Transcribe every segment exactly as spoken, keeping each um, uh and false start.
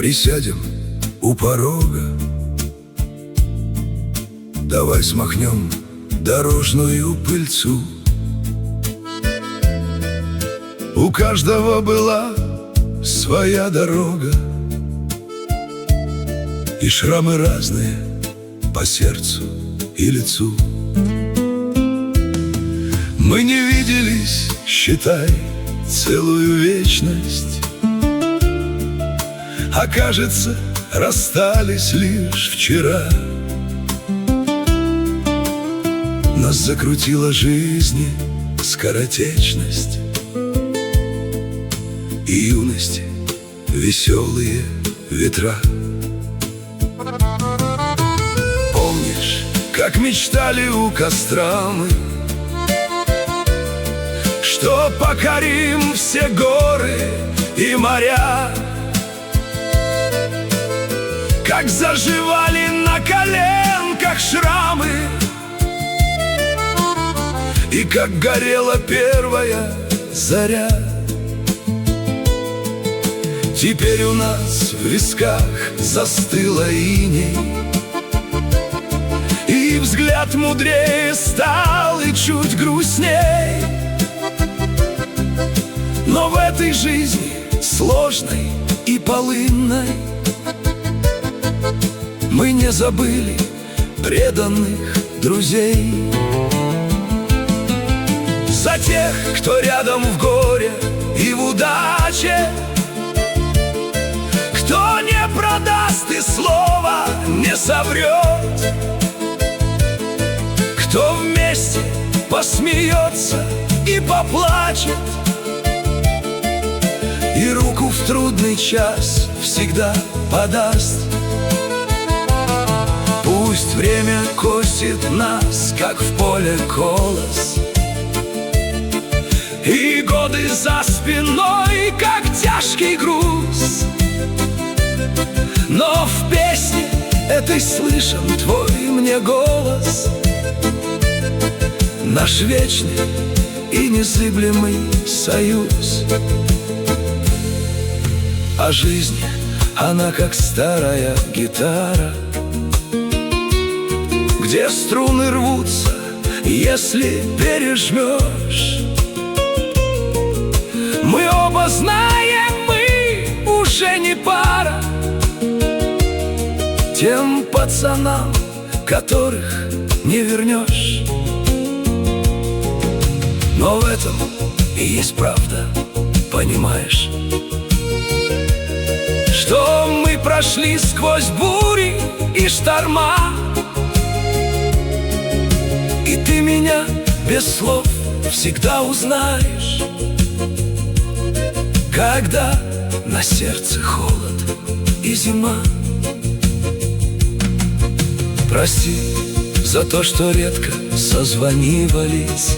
Присядем у порога, давай смахнем дорожную пыльцу. У каждого была своя дорога, и шрамы разные по сердцу и лицу. Мы не виделись, считай, целую вечность, а кажется, расстались лишь вчера. Нас закрутила жизни скоротечность и юности веселые ветра. Помнишь, как мечтали у костра мы, что покорим все горы и моря? Как заживали на коленках шрамы, и как горела первая заря. Теперь у нас в висках застыла иней, и взгляд мудрее стал и чуть грустней. Но в этой жизни сложной и полынной мы не забыли преданных друзей. За тех, кто рядом в горе и в удаче, кто не продаст и слова не соврет, кто вместе посмеется и поплачет, и руку в трудный час всегда подаст. Пусть время косит нас, как в поле колос, и годы за спиной, как тяжкий груз, но в песне этой слышен твой мне голос, наш вечный и незыблемый союз. А жизнь, она как старая гитара, где струны рвутся, если пережмешь. Мы оба знаем, мы уже не пара тем пацанам, которых не вернешь. Но в этом и есть правда, понимаешь, что мы прошли сквозь бури и шторма, и ты меня без слов всегда узнаешь, когда на сердце холод и зима. Прости за то, что редко созванивались,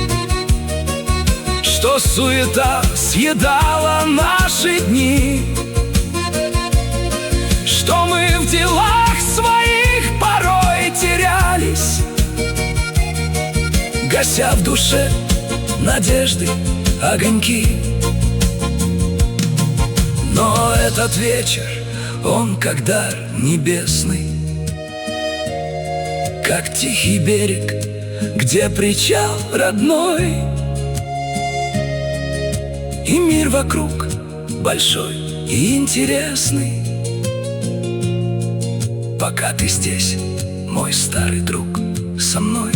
что суета съедала наши дни, что мы в делах своих порой терялись, гася в душе надежды огоньки. Но этот вечер, он как дар небесный, как тихий берег, где причал родной, и мир вокруг большой и интересный. Пока ты здесь, мой старый друг, со мной.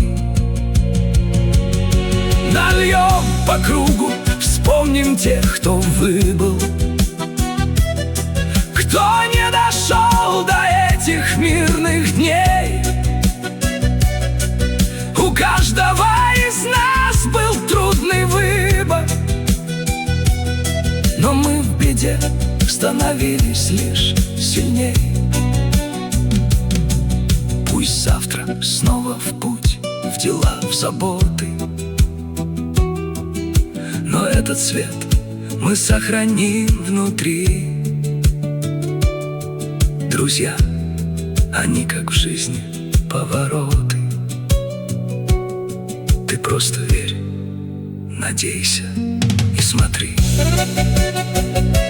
Нальем по кругу, вспомним тех, кто выбыл, кто не дошел до этих мирных дней. У каждого из нас был трудный выбор, но мы в беде становились лишь сильней. Пусть завтра снова в путь, в дела, в заботы, но этот свет мы сохраним внутри. Друзья, они как в жизни повороты. Ты просто верь, надейся и смотри.